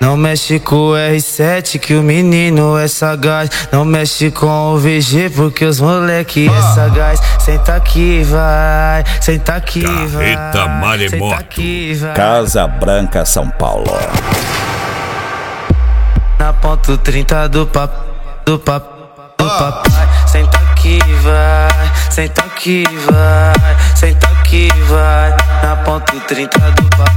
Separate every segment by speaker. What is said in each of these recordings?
Speaker 1: Não mexe com o R7 que o menino é sagaz. Não mexe com o VG porque os moleque é sagaz. Senta aqui, vai, senta aqui, vai.
Speaker 2: Carreta Maremoto.
Speaker 3: Casa Branca, São Paulo.
Speaker 1: Na ponto 30 do papai. Senta aqui, vai, senta aqui, vai, senta aqui, vai. Na ponto 30 do papai.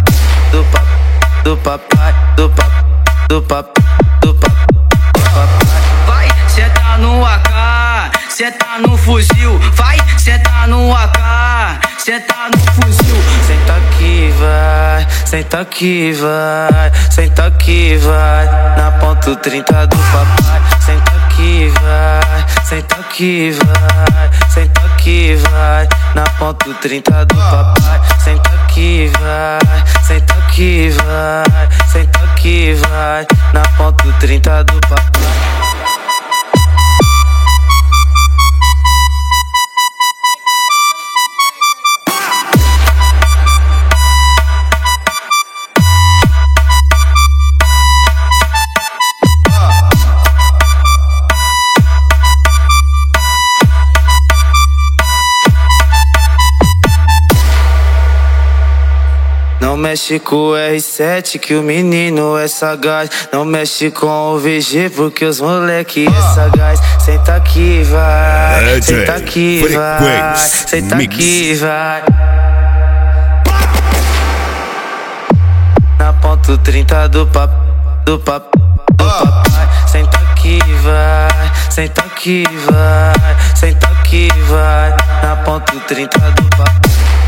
Speaker 4: Vai, senta no AK, senta no fuzil. Vai, senta no AK, senta no fuzil.
Speaker 1: Senta aqui, vai, senta aqui, vai, senta aqui, vai. Na ponto 30 do papai. Senta aqui, vai, senta aqui, vai, senta aqui, vai. Na ponto 30 do papai. Senta aqui, vai, senta aqui, vai, senta aqui, vai. Na ponto 30 do papai. Não mexe com o R7 que o menino é sagaz. Não mexe com o VG porque os moleque é sagaz. Senta aqui, vai, senta aqui, vai, senta aqui, vai. Na ponto 30 do papai. Senta aqui, vai, senta aqui, vai, senta aqui, vai. Na ponto 30 do papai.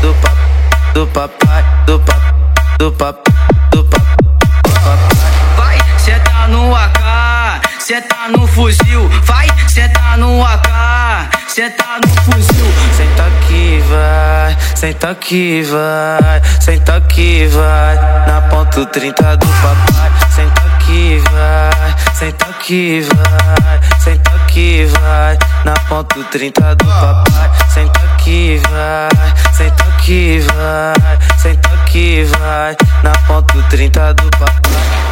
Speaker 4: Vai, senta no AK, senta no fuzil. Vai, senta no AK, senta no fuzil.
Speaker 1: Senta aqui, vai, senta aqui, vai, senta aqui, vai. Na ponto 30 do papai. Senta aqui, vai, senta aqui, vai, senta aqui, vai. Na ponto 30 do papai. Senta aqui, vai, senta aqui, vai, senta aqui, vai. Na ponto 30 do papai.